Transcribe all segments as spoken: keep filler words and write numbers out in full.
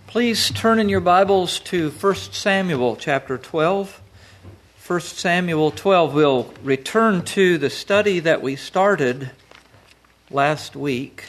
Please turn in your Bibles to First Samuel chapter twelve. First Samuel twelve. We'll return to the study that we started last week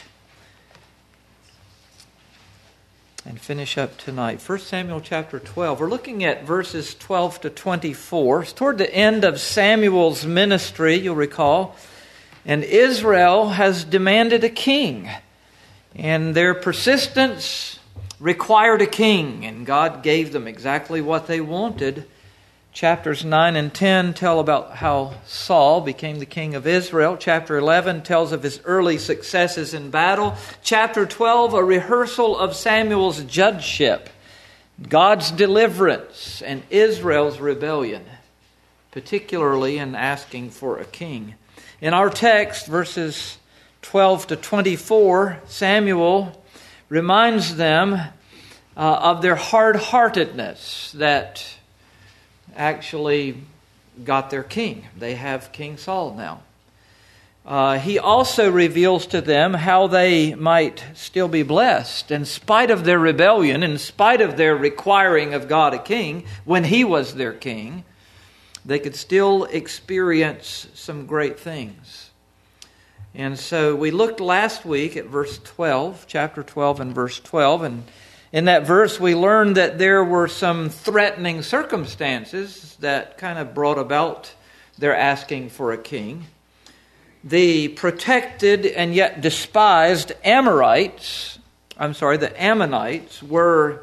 and finish up tonight. First Samuel chapter twelve. We're looking at verses twelve to twenty-four. It's toward the end of Samuel's ministry, you'll recall. And Israel has demanded a king. And their persistence required a king, and God gave them exactly what they wanted. Chapters nine and ten tell about how Saul became the king of Israel. Chapter eleven tells of his early successes in battle. Chapter twelve, a rehearsal of Samuel's judgeship, God's deliverance, and Israel's rebellion, particularly in asking for a king. In our text, verses twelve to twenty-four, Samuel reminds them uh, of their hard-heartedness that actually got their king. They have King Saul now. Uh, he also reveals to them how they might still be blessed in spite of their rebellion, in spite of their requiring of God a king when he was their king. They could still experience some great things. And so we looked last week at verse twelve, chapter twelve and verse twelve, and in that verse we learned that there were some threatening circumstances that kind of brought about their asking for a king. The protected and yet despised Amorites, I'm sorry, the Ammonites were,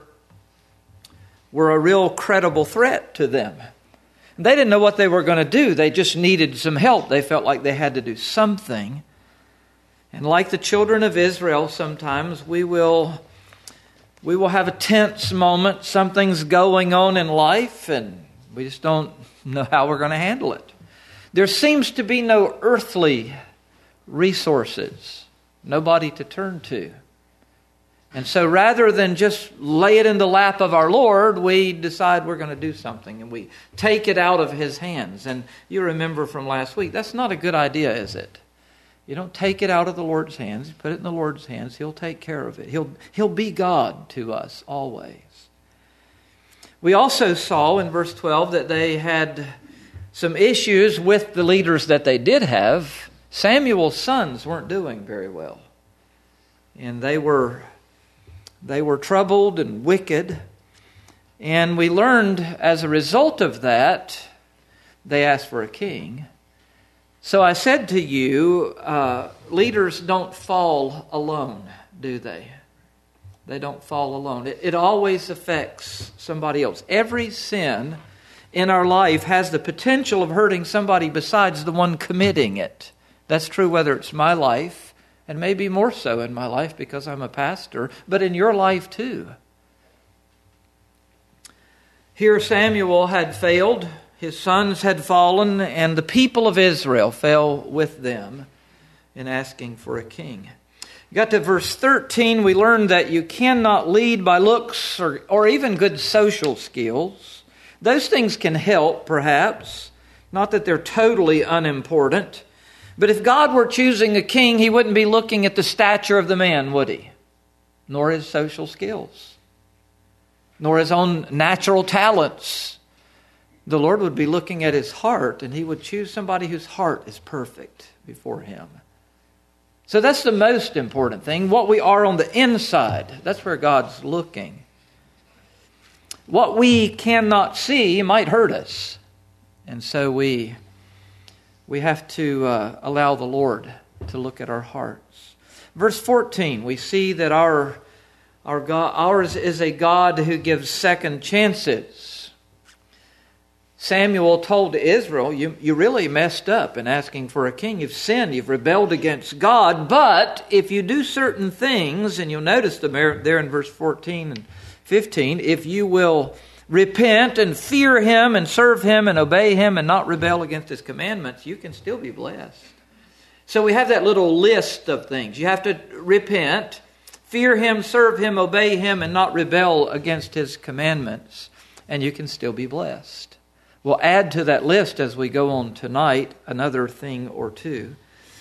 were a real credible threat to them. They didn't know what they were going to do. They just needed some help. They felt like they had to do something. And like the children of Israel, sometimes we will we will have a tense moment. Something's going on in life, and we just don't know how we're going to handle it. There seems to be no earthly resources, nobody to turn to. And so rather than just lay it in the lap of our Lord, we decide we're going to do something, and we take it out of His hands. And you remember from last week, that's not a good idea, is it? You don't take it out of the Lord's hands. You put it in the Lord's hands. He'll take care of it. He'll, he'll be God to us always. We also saw in verse twelve that they had some issues with the leaders that they did have. Samuel's sons weren't doing very well. And they were, they were troubled and wicked. And we learned as a result of that, they asked for a king. So I said to you, uh, leaders don't fall alone, do they? They don't fall alone. It, it always affects somebody else. Every sin in our life has the potential of hurting somebody besides the one committing it. That's true whether it's my life, and maybe more so in my life because I'm a pastor, but in your life too. Here Samuel had failed. His sons had fallen, and the people of Israel fell with them in asking for a king. You got to verse thirteen, we learned that you cannot lead by looks or, or even good social skills. Those things can help, perhaps. Not that they're totally unimportant. But if God were choosing a king, He wouldn't be looking at the stature of the man, would He? Nor his social skills. Nor his own natural talents. The Lord would be looking at his heart, and He would choose somebody whose heart is perfect before Him. So that's the most important thing. What we are on the inside, that's where God's looking. What we cannot see might hurt us. And so we, we have to uh, allow the Lord to look at our hearts. Verse fourteen, we see that our, our God, ours is a God who gives second chances. Samuel told Israel, you, you really messed up in asking for a king. You've sinned. You've rebelled against God. But if you do certain things, and you'll notice them there in verse fourteen and fifteen, if you will repent and fear Him and serve Him and obey Him and not rebel against His commandments, you can still be blessed. So we have that little list of things. You have to repent, fear Him, serve Him, obey Him, and not rebel against His commandments, and you can still be blessed. We'll add to that list as we go on tonight another thing or two.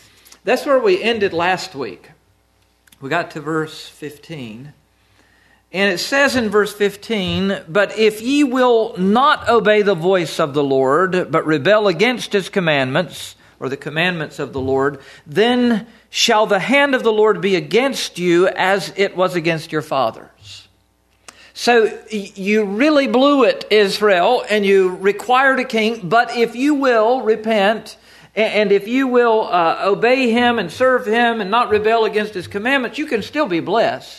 That's where we ended last week. We got to verse fifteen. And it says in verse fifteen, "But if ye will not obey the voice of the Lord, but rebel against his commandments," or the commandments of the Lord, "then shall the hand of the Lord be against you as it was against your fathers." So you really blew it, Israel, and you required a king. But if you will repent, and if you will uh, obey him and serve him and not rebel against his commandments, you can still be blessed.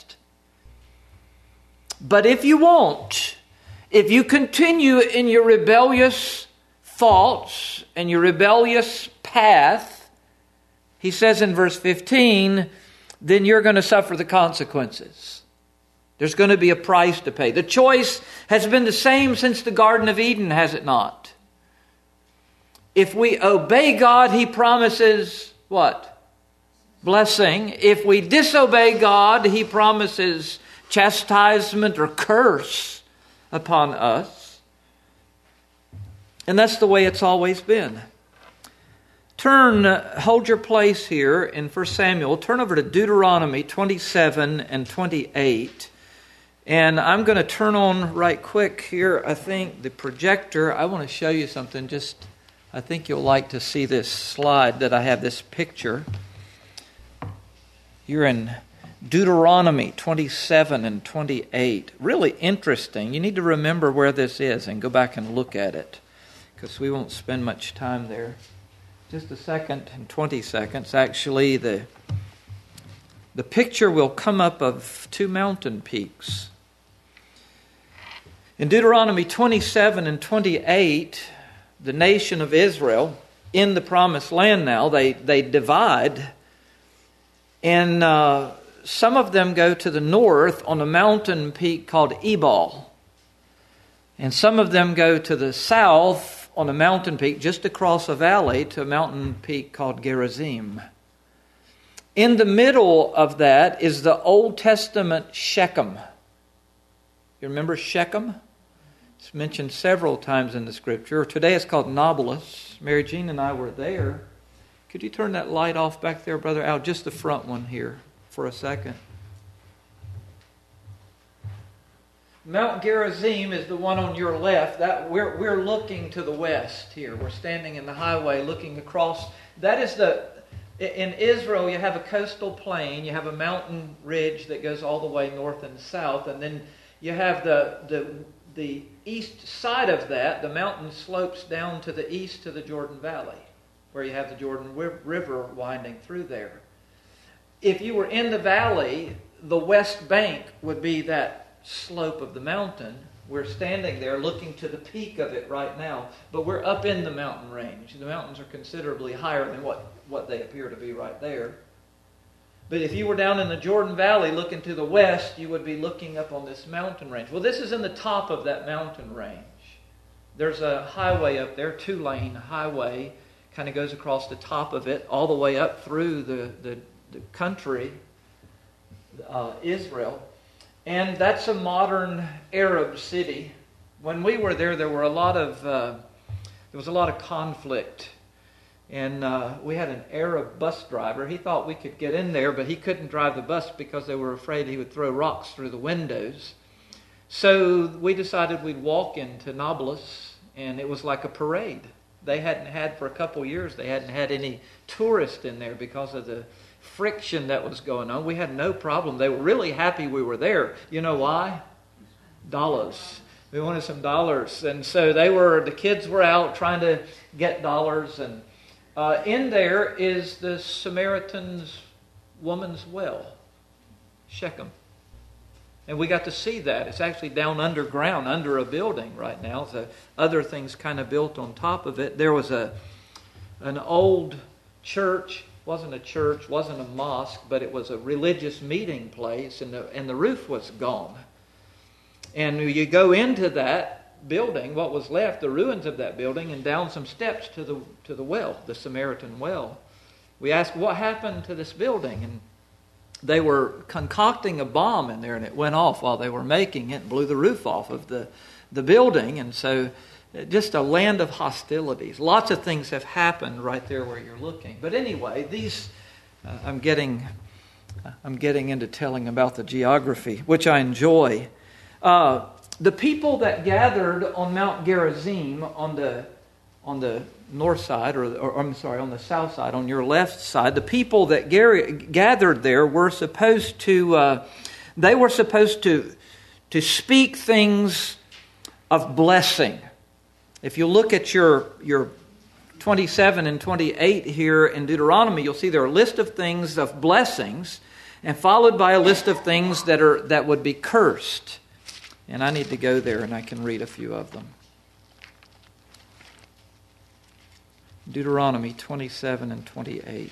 But if you won't, if you continue in your rebellious thoughts and your rebellious path, he says in verse fifteen, then you're going to suffer the consequences. There's going to be a price to pay. The choice has been the same since the Garden of Eden, has it not? If we obey God, he promises what? Blessing. If we disobey God, he promises chastisement or curse upon us. And that's the way it's always been. Turn, uh, hold your place here in First Samuel. Turn over to Deuteronomy twenty-seven and twenty-eight. And I'm going to turn on right quick here, I think, the projector. I want to show you something. Just, I think you'll like to see this slide that I have this picture. You're in Deuteronomy twenty-seven and twenty-eight. Really interesting. You need to remember where this is and go back and look at it, because we won't spend much time there. Just a second and twenty seconds. Actually, the the picture will come up of two mountain peaks. In Deuteronomy twenty-seven and twenty-eight, the nation of Israel in the promised land now, they, they divide. And uh, some of them go to the north on a mountain peak called Ebal. And some of them go to the south on a mountain peak just across a valley to a mountain peak called Gerizim. In the middle of that is the Old Testament Shechem. You remember Shechem? It's mentioned several times in the Scripture. Today it's called Nablus. Mary Jean and I were there. Could you turn that light off back there, Brother Al? Just the front one here for a second. Mount Gerizim is the one on your left. That we're we're looking to the west here. We're standing in the highway looking across. That is the in Israel you have a coastal plain, you have a mountain ridge that goes all the way north and south, and then you have the the the east side of that, the mountain slopes down to the east to the Jordan Valley, where you have the Jordan River winding through there. If you were in the valley, the west bank would be that slope of the mountain. We're standing there looking to the peak of it right now, but we're up in the mountain range. The mountains are considerably higher than what, what they appear to be right there. But if you were down in the Jordan Valley looking to the west, you would be looking up on this mountain range. Well, this is in the top of that mountain range. There's a highway up there, two-lane highway, kind of goes across the top of it, all the way up through the, the, the country, uh, Israel. And that's a modern Arab city. When we were there, there were a lot of uh, there was a lot of conflict, and uh, we had an Arab bus driver. He thought we could get in there, but he couldn't drive the bus because they were afraid he would throw rocks through the windows. So we decided we'd walk into Nablus, and it was like a parade. They hadn't had for a couple years. They hadn't had any tourists in there because of the friction that was going on. We had no problem. They were really happy we were there. You know why? Dollars. We wanted some dollars. And so they were, the kids were out trying to get dollars. And uh, in there is the Samaritan's woman's well, Shechem. And we got to see that. It's actually down underground, under a building right now. So other things kind of built on top of it. There was a an old church. Wasn't a church, wasn't a mosque, but it was a religious meeting place, and the, and the roof was gone. And you go into that building, what was left, the ruins of that building, and down some steps to the to the well, the Samaritan well. We asked, what happened to this building? And they were concocting a bomb in there, and it went off while they were making it, and blew the roof off of the, the building. And so just a land of hostilities. Lots of things have happened right there where you're looking. But anyway, these, uh, I'm getting I'm getting into telling about the geography, which I enjoy. Uh, the people that gathered on Mount Gerizim on the on the north side, or, or I'm sorry, on the south side, on your left side, the people that gar- gathered there were supposed to, uh, they were supposed to, to speak things of blessing. If you look at your your twenty-seven and twenty-eight here in Deuteronomy, you'll see there are a list of things of blessings, and followed by a list of things that are that would be cursed. And I need to go there, and I can read a few of them. Deuteronomy twenty-seven and twenty-eight.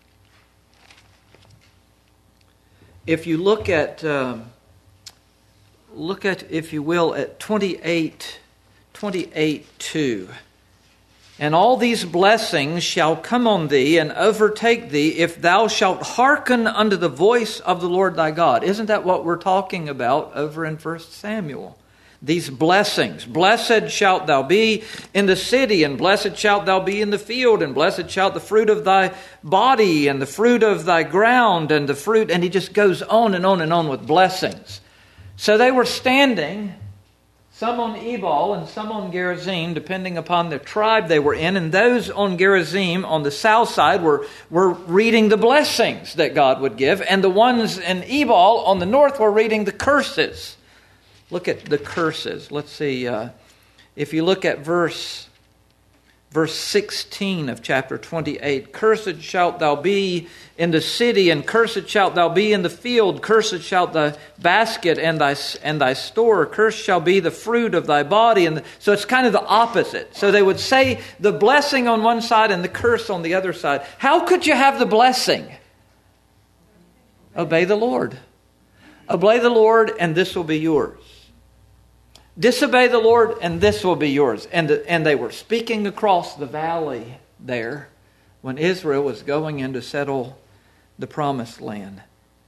If you look at, um, look at, if you will, at twenty-eight, twenty-eight two. And all these blessings shall come on thee and overtake thee if thou shalt hearken unto the voice of the Lord thy God. Isn't that what we're talking about over in First Samuel? These blessings. Blessed shalt thou be in the city, and blessed shalt thou be in the field, and blessed shalt the fruit of thy body, and the fruit of thy ground, and the fruit, and he just goes on and on and on with blessings. So they were standing, some on Ebal and some on Gerizim, depending upon the tribe they were in. And those on Gerizim, on the south side, were, were reading the blessings that God would give. And the ones in Ebal on the north were reading the curses. Look at the curses. Let's see. Uh, if you look at verse, verse sixteen of chapter twenty-eight. Cursed shalt thou be in the city, and cursed shalt thou be in the field. Cursed shalt thy basket and thy and thy store. Cursed shall be the fruit of thy body. And the, so it's kind of the opposite. So they would say the blessing on one side and the curse on the other side. How could you have the blessing? Obey the Lord. Obey the Lord, and this will be yours. Disobey the Lord, and this will be yours. And, and they were speaking across the valley there when Israel was going in to settle the promised land.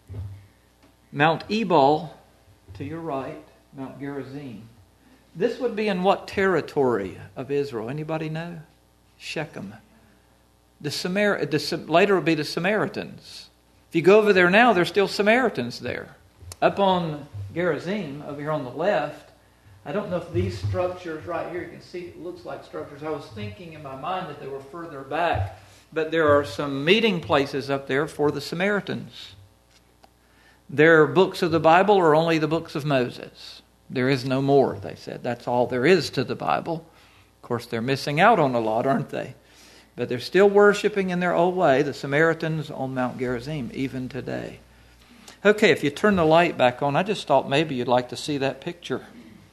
Mount Ebal, to your right, Mount Gerizim. This would be in what territory of Israel? Anybody know? Shechem. The Samar- the, later would be the Samaritans. If you go over there now, there's still Samaritans there. Up on Gerizim, over here on the left, I don't know if these structures right here, you can see it looks like structures. I was thinking in my mind that they were further back, but there are some meeting places up there for the Samaritans. Their books of the Bible are only the books of Moses. There is no more, they said. That's all there is to the Bible. Of course, they're missing out on a lot, aren't they? But they're still worshiping in their old way, the Samaritans on Mount Gerizim, even today. Okay, if you turn the light back on, I just thought maybe you'd like to see that picture.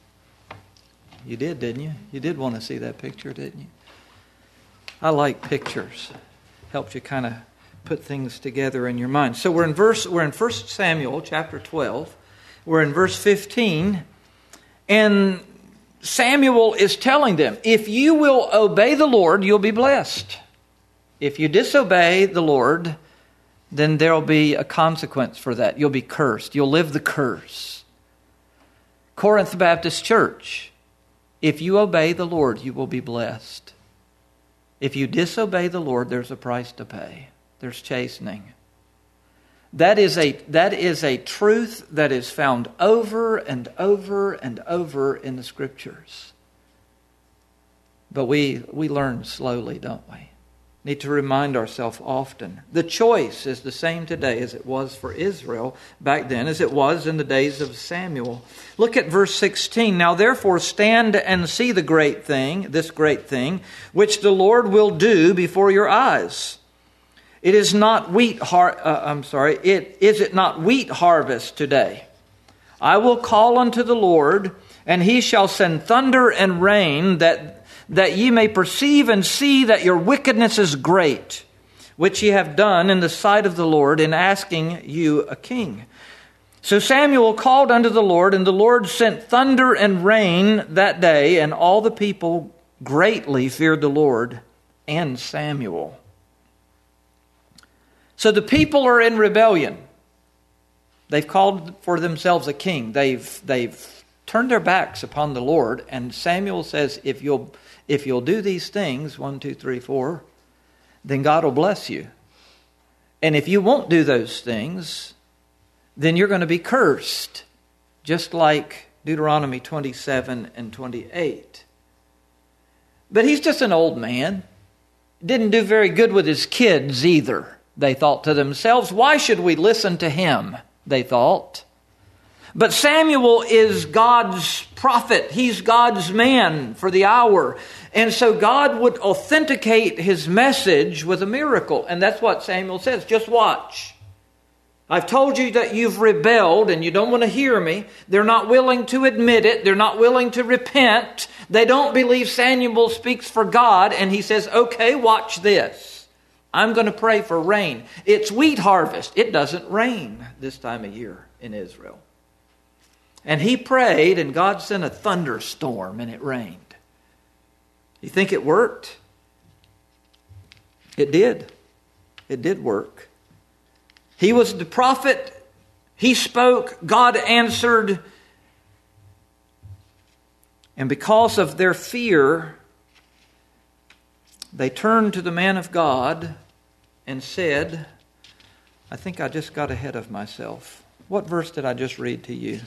You did, didn't you? You did want to see that picture, didn't you? I like pictures. Helps you kind of put things together in your mind. So we're in verse. We're in First Samuel chapter twelve. We're in verse fifteen, and Samuel is telling them, "If you will obey the Lord, you'll be blessed. If you disobey the Lord, then there will be a consequence for that. You'll be cursed. You'll live the curse." Corinth Baptist Church. If you obey the Lord, you will be blessed. If you disobey the Lord, there's a price to pay. There's chastening. That is a, that is a truth that is found over and over and over in the Scriptures. But we, we learn slowly, don't we? Need to remind ourselves often. The choice is the same today as it was for Israel back then, as it was in the days of Samuel. Look at verse sixteen. Now therefore stand and see the great thing, this great thing, which the Lord will do before your eyes. It is not wheat har- uh, I'm sorry, it is it not wheat harvest today? I will call unto the Lord, and he shall send thunder and rain, that that ye may perceive and see that your wickedness is great, which ye have done in the sight of the Lord in asking you a king. So Samuel called unto the Lord, and the Lord sent thunder and rain that day, and all the people greatly feared the Lord and Samuel. So the people are in rebellion. They've called for themselves a king. They've they've turned their backs upon the Lord, and Samuel says, if you'll If you'll do these things, one, two, three, four, then God will bless you. And if you won't do those things, then you're going to be cursed, just like Deuteronomy twenty-seven and twenty-eight. But he's just an old man. Didn't do very good with his kids either, they thought to themselves. Why should we listen to him, they thought. But Samuel is God's prophet. He's God's man for the hour. And so God would authenticate his message with a miracle. And that's what Samuel says. Just watch. I've told you that you've rebelled and you don't want to hear me. They're not willing to admit it. They're not willing to repent. They don't believe Samuel speaks for God. And he says, okay, watch this. I'm going to pray for rain. It's wheat harvest. It doesn't rain this time of year in Israel. And he prayed, and God sent a thunderstorm, and it rained. You think it worked? It did. It did work. He was the prophet. He spoke. God answered. And because of their fear, they turned to the man of God and said, I think I just got ahead of myself. What verse did I just read to you?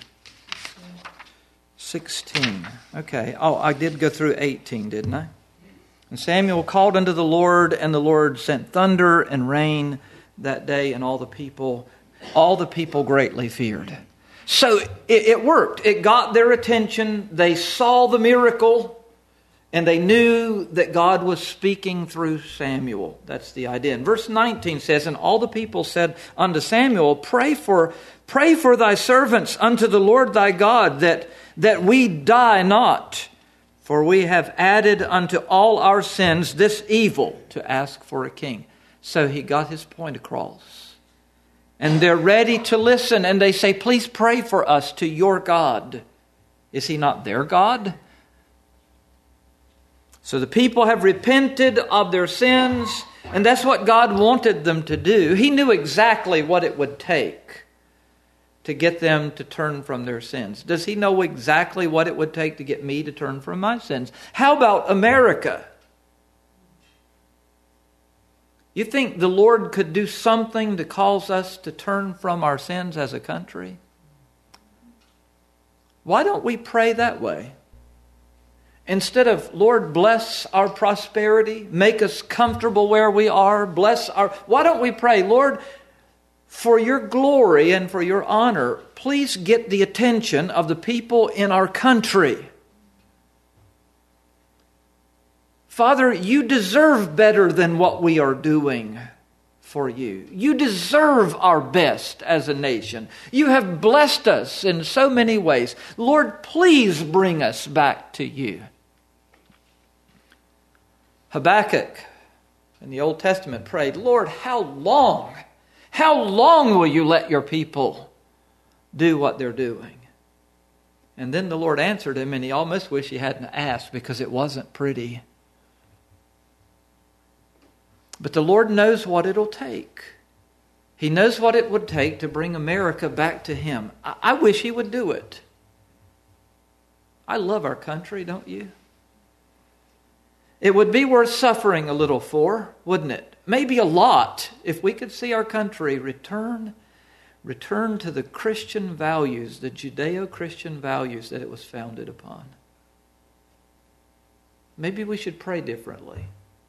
sixteen. Okay. Oh, I did go through eighteen, didn't I? And Samuel called unto the Lord, and the Lord sent thunder and rain that day, and all the people, all the people greatly feared. So it, it worked. It got their attention. They saw the miracle, and they knew that God was speaking through Samuel. That's the idea. And verse nineteen says, and all the people said unto Samuel, Pray for, pray for thy servants unto the Lord thy God, that that we die not, for we have added unto all our sins this evil to ask for a king. So he got his point across. And they're ready to listen, and they say, please pray for us to your God. Is he not their God? So the people have repented of their sins, and that's what God wanted them to do. He knew exactly what it would take to get them to turn from their sins. Does he know exactly what it would take to get me to turn from my sins? How about America? You think the Lord could do something to cause us to turn from our sins as a country? Why don't we pray that way? Instead of, Lord, bless our prosperity, make us comfortable where we are, bless our... Why don't we pray, Lord, for your glory and for your honor, please get the attention of the people in our country. Father, you deserve better than what we are doing for you. You deserve our best as a nation. You have blessed us in so many ways. Lord, please bring us back to you. Habakkuk in the Old Testament prayed, Lord, how long? How long will you let your people do what they're doing? And then the Lord answered him, and he almost wished he hadn't asked because it wasn't pretty. But the Lord knows what it'll take. He knows what it would take to bring America back to him. I, I wish he would do it. I love our country, don't you? It would be worth suffering a little for, wouldn't it? Maybe a lot, if we could see our country return, return to the Christian values, the Judeo-Christian values that it was founded upon. Maybe we should pray differently.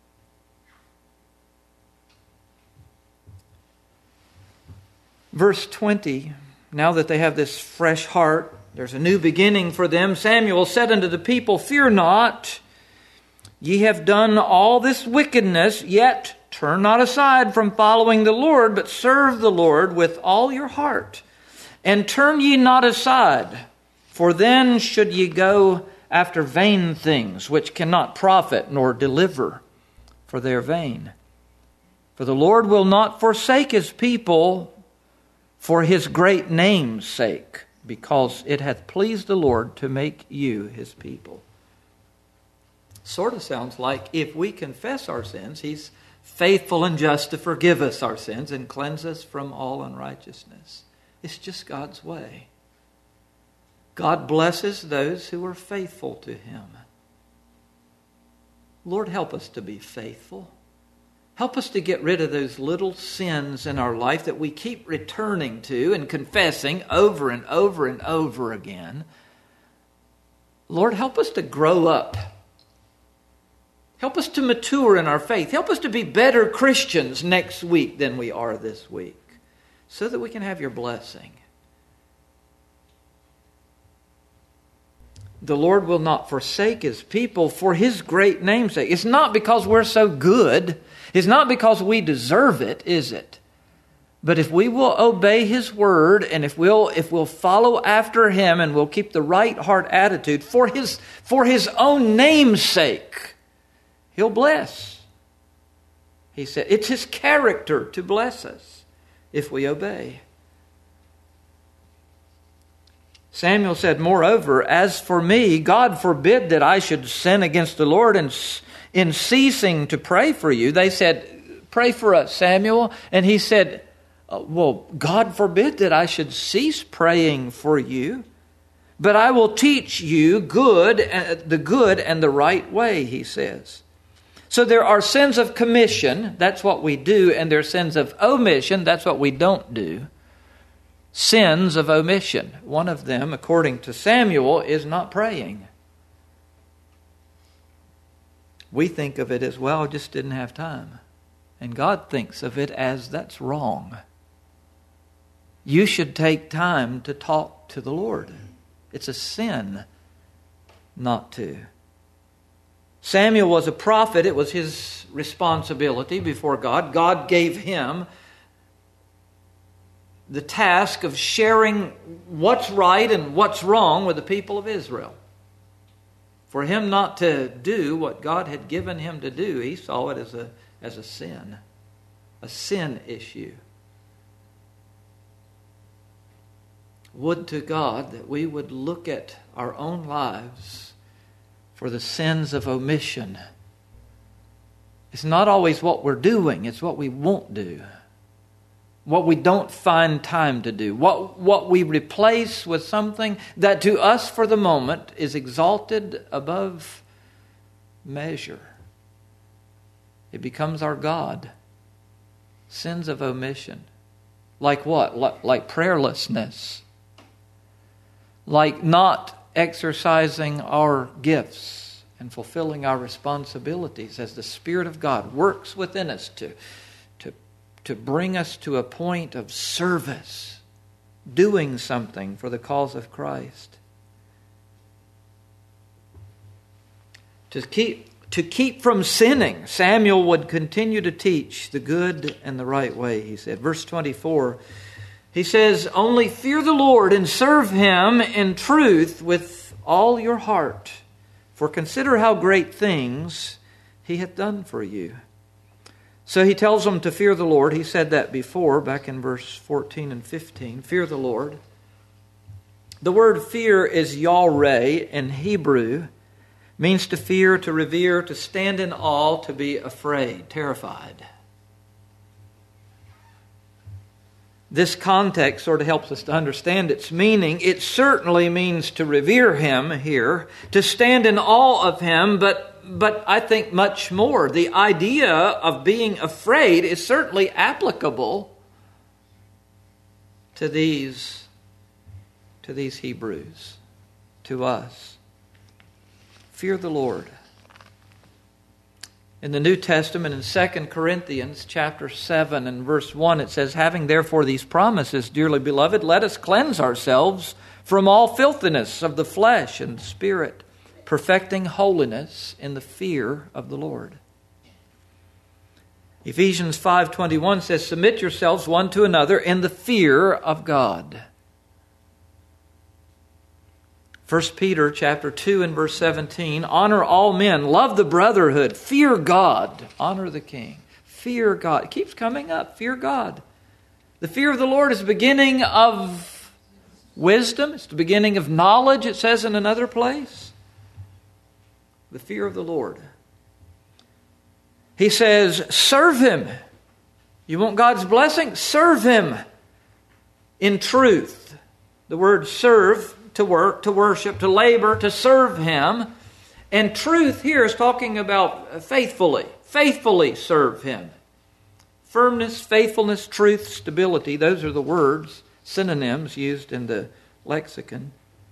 Verse twenty, now that they have this fresh heart, there's a new beginning for them. Samuel said unto the people, Fear not, ye have done all this wickedness, yet turn not aside from following the Lord, but serve the Lord with all your heart. And turn ye not aside, for then should ye go after vain things, which cannot profit nor deliver, for they are vain. For the Lord will not forsake his people for his great name's sake, because it hath pleased the Lord to make you his people. Sort of sounds like if we confess our sins, he's faithful and just to forgive us our sins and cleanse us from all unrighteousness. It's just God's way. God blesses those who are faithful to him. Lord, help us to be faithful. Help us to get rid of those little sins in our life that we keep returning to and confessing over and over and over again. Lord, help us to grow up. Help us to mature in our faith. Help us to be better Christians next week than we are this week, so that we can have your blessing. The Lord will not forsake His people for His great name's sake. It's not because we're so good. It's not because we deserve it, is it? But if we will obey His word, and if we'll if we'll follow after Him, and we'll keep the right heart attitude for His for His own name's sake, He'll bless. He said it's His character to bless us if we obey. Samuel said, moreover, as for me, God forbid that I should sin against the Lord in, in ceasing to pray for you. They said, pray for us, Samuel. And he said, well, God forbid that I should cease praying for you. But I will teach you good, the good and the right way, he says. So there are sins of commission, that's what we do, and there are sins of omission, that's what we don't do. Sins of omission. One of them, according to Samuel, is not praying. We think of it as, well, I just didn't have time. And God thinks of it as, that's wrong. You should take time to talk to the Lord. It's a sin not to. Samuel was a prophet. It was his responsibility before God. God gave him the task of sharing what's right and what's wrong with the people of Israel. For him not to do what God had given him to do, he saw it as a, as a sin, a sin issue. Would to God that we would look at our own lives for the sins of omission. It's not always what we're doing, it's what we won't do. What we don't find time to do. What, what we replace with something that to us for the moment is exalted above measure. It becomes our God. Sins of omission. Like what? Like, like prayerlessness. Like not exercising our gifts and fulfilling our responsibilities as the Spirit of God works within us to to bring us to a point of service, doing something for the cause of Christ. To keep, to keep from sinning, Samuel would continue to teach the good and the right way, he said. Verse twenty-four, he says, only fear the Lord and serve Him in truth with all your heart. For consider how great things He hath done for you. So he tells them to fear the Lord. He said that before, back in verse fourteen and fifteen. Fear the Lord. The word fear is yareh in Hebrew. Means to fear, to revere, to stand in awe, to be afraid, terrified. This context sort of helps us to understand its meaning. It certainly means to revere Him here, to stand in awe of Him, but But I think much more. The idea of being afraid is certainly applicable to these, to these Hebrews, to us. Fear the Lord. In the New Testament, in Second Corinthians chapter seven and verse one, it says, having therefore these promises, dearly beloved, let us cleanse ourselves from all filthiness of the flesh and spirit, perfecting holiness in the fear of the Lord. Ephesians five twenty-one says, submit yourselves one to another in the fear of God. First Peter chapter two and verse seventeen, honor all men, love the brotherhood, fear God, honor the king. Fear God. It keeps coming up, fear God. The fear of the Lord is the beginning of wisdom. It's the beginning of knowledge, it says in another place. The fear of the Lord. He says, serve Him. You want God's blessing? Serve Him in truth. The word serve, to work, to worship, to labor, to serve Him. And truth here is talking about faithfully. Faithfully serve Him Firmness, faithfulness, truth, stability. Those are the words, synonyms used in the lexicon.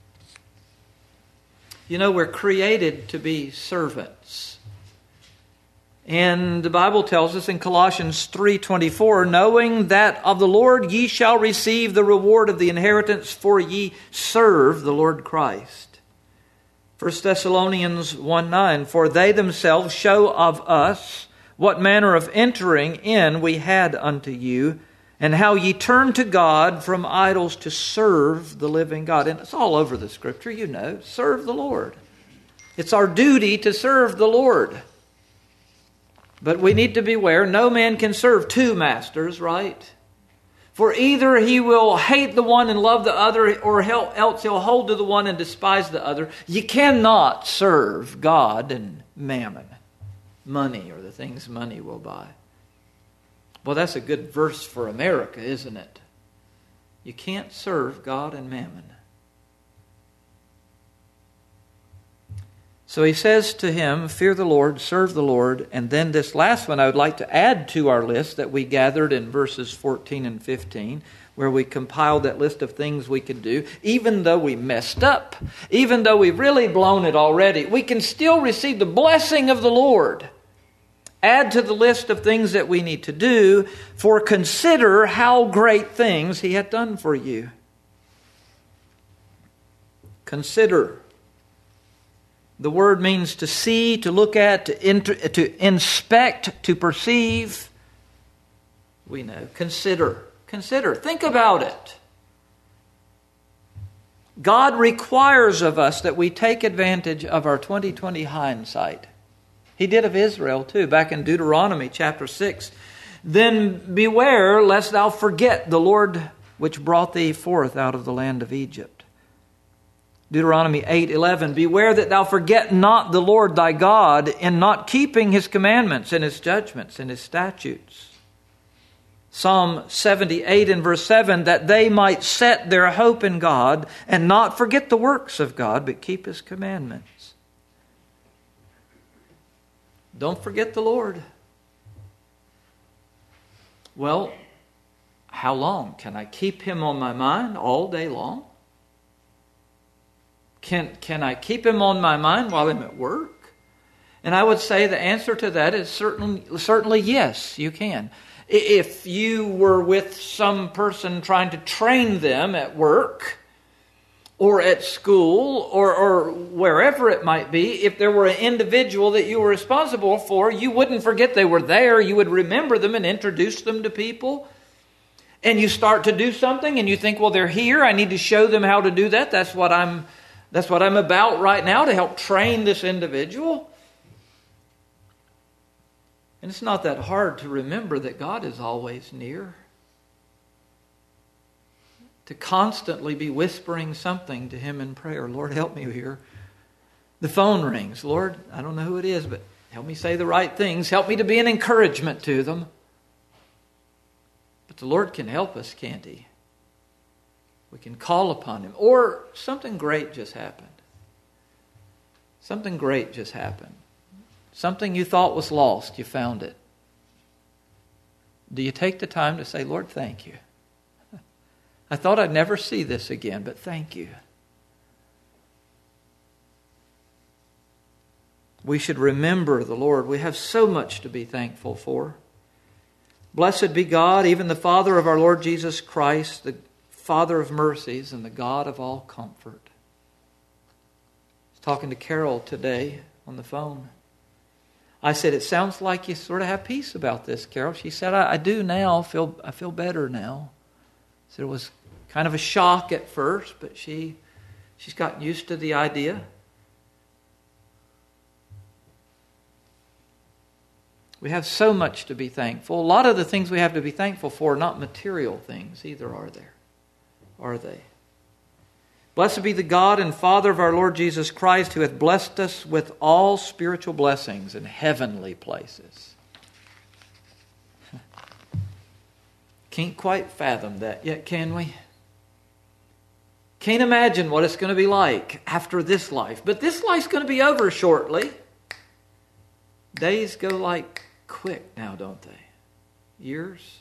You know, we're created to be servants. And the Bible tells us in Colossians three twenty-four, knowing that of the Lord ye shall receive the reward of the inheritance, for ye serve the Lord Christ. First Thessalonians one nine, for they themselves show of us what manner of entering in we had unto you, and how ye turned to God from idols to serve the living God. And it's all over the Scripture, you know. Serve the Lord. It's our duty to serve the Lord. But we need to beware, no man can serve two masters, right? For either he will hate the one and love the other, or else he'll hold to the one and despise the other. You cannot serve God and mammon, money, or the things money will buy. Well, that's a good verse for America, isn't it? You can't serve God and mammon. So he says to him, fear the Lord, serve the Lord. And then this last one I would like to add to our list that we gathered in verses fourteen and fifteen, where we compiled that list of things we could do. Even though we messed up, even though we've really blown it already, we can still receive the blessing of the Lord. Add to the list of things that we need to do, for consider how great things he hath done for you. Consider. The word means to see, to look at, to, inter, to inspect, to perceive. We know. Consider. Consider. Think about it. God requires of us that we take advantage of our twenty twenty hindsight. He did of Israel too, back in Deuteronomy chapter six. Then beware lest thou forget the Lord which brought thee forth out of the land of Egypt. Deuteronomy eight eleven, beware that thou forget not the Lord thy God in not keeping his commandments and his judgments and his statutes. Psalm seventy-eight and verse seven, that they might set their hope in God and not forget the works of God, but keep his commandments. Don't forget the Lord. Well, how long? Can I keep him on my mind all day long? Can, can I keep him on my mind while I'm at work? And I would say the answer to that is certainly, certainly yes, you can. If you were with some person trying to train them at work or at school or, or wherever it might be, if there were an individual that you were responsible for, you wouldn't forget they were there. You would remember them and introduce them to people. And you start to do something and you think, well, they're here. I need to show them how to do that. That's what I'm That's what I'm about right now, to help train this individual. And it's not that hard to remember that God is always near. To constantly be whispering something to him in prayer. Lord, help me here. The phone rings. Lord, I don't know who it is, but help me say the right things. Help me to be an encouragement to them. But the Lord can help us, can't he? We can call upon him. Or something great just happened. Something great just happened. Something you thought was lost, you found it. Do you take the time to say, Lord, thank you. I thought I'd never see this again, but thank you. We should remember the Lord. We have so much to be thankful for. Blessed be God, even the Father of our Lord Jesus Christ, the Father of mercies and the God of all comfort. I was talking to Carol today on the phone. I said, it sounds like you sort of have peace about this, Carol. She said, I, I do now. I feel, I feel better now. I said it was kind of a shock at first, but she, she's gotten used to the idea. We have so much to be thankful. A lot of the things we have to be thankful for are not material things either, are there? Are they? Blessed be the God and Father of our Lord Jesus Christ, who hath blessed us with all spiritual blessings in heavenly places. Can't quite fathom that yet, can we? Can't imagine what it's going to be like after this life. But this life's going to be over shortly. Days go like quick now, don't they? years.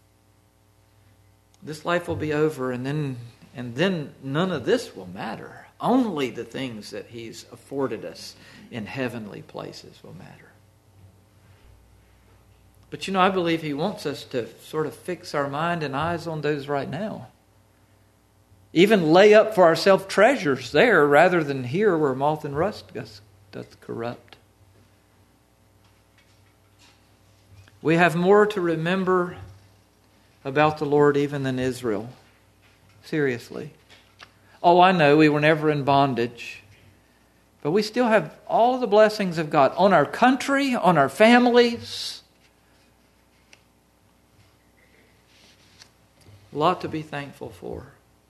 This life will be over, and then and then none of this will matter. Only the things that He's afforded us in heavenly places will matter. But you know, I believe He wants us to sort of fix our mind and eyes on those right now. Even lay up for ourselves treasures there rather than here where moth and rust doth, doth corrupt. We have more to remember about the Lord even than Israel. Seriously. Oh, I know we were never in bondage. But we still have all the blessings of God on our country, on our families. A lot to be thankful for.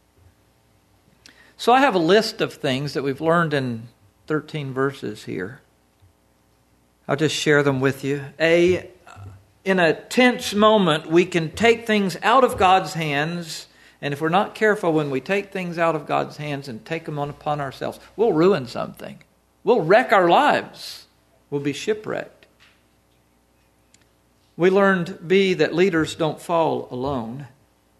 So I have a list of things that we've learned in thirteen verses here. I'll just share them with you. A, in a tense moment, we can take things out of God's hands. And if we're not careful, when we take things out of God's hands and take them on upon ourselves, we'll ruin something. We'll wreck our lives. We'll be shipwrecked. We learned, B, that leaders don't fall alone.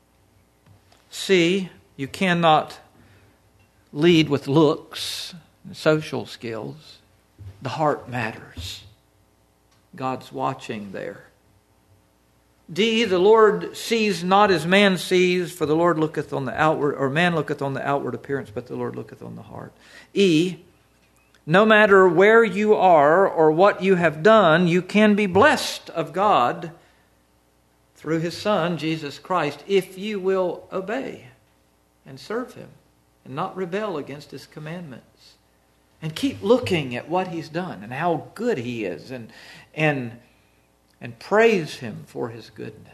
C, you cannot lead with looks and social skills. The heart matters. God's watching there. D, the Lord sees not as man sees, for the Lord looketh on the outward, or man looketh on the outward appearance, but the Lord looketh on the heart. E, no matter where you are or what you have done, you can be blessed of God through His Son, Jesus Christ, if you will obey and serve Him and not rebel against His commandments. And keep looking at what He's done and how good He is, and and and praise Him for His goodness.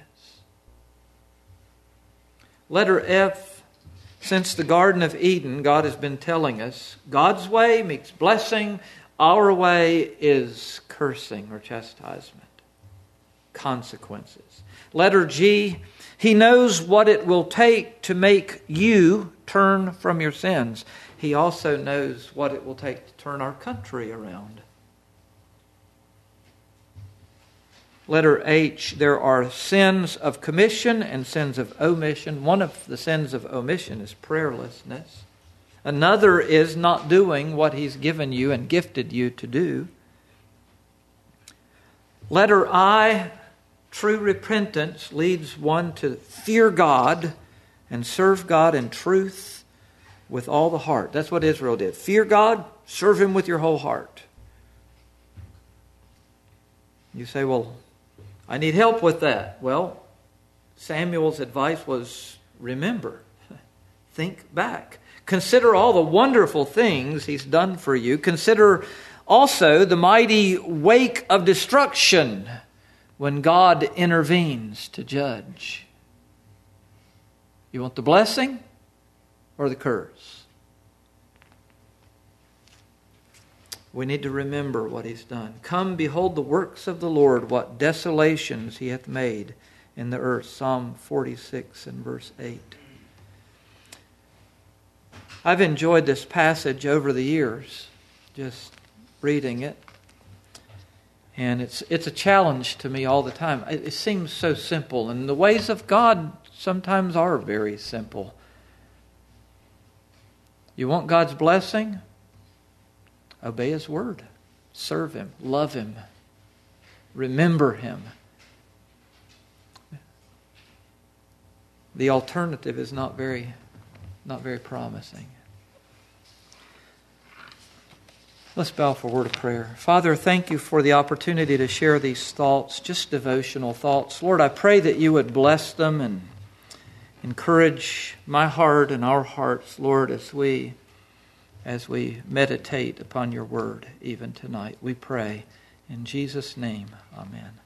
Letter F, since the Garden of Eden, God has been telling us, God's way makes blessing, our way is cursing or chastisement, consequences. Letter G, He knows what it will take to make you turn from your sins. He also knows what it will take to turn our country around. Letter H, there are sins of commission and sins of omission. One of the sins of omission is prayerlessness. Another is not doing what He's given you and gifted you to do. Letter I, true repentance leads one to fear God and serve God in truth with all the heart. That's what Israel did. Fear God, serve Him with your whole heart. You say, well, I need help with that. Well, Samuel's advice was, remember, think back. Consider all the wonderful things He's done for you. Consider also the mighty wake of destruction when God intervenes to judge. You want the blessing or the curse? We need to remember what He's done. Come, behold the works of the Lord, what desolations He hath made in the earth. Psalm forty-six and verse eight. I've enjoyed this passage over the years, just reading it. And it's it's a challenge to me all the time. It, it seems so simple, and the ways of God sometimes are very simple. You want God's blessing? Obey His word. Serve Him. Love Him. Remember Him. The alternative is not very, not very promising. Let's bow for a word of prayer. Father, thank You for the opportunity to share these thoughts, just devotional thoughts. Lord, I pray that You would bless them and encourage my heart and our hearts, Lord, as we as we meditate upon Your word even tonight. We pray in Jesus' name. Amen.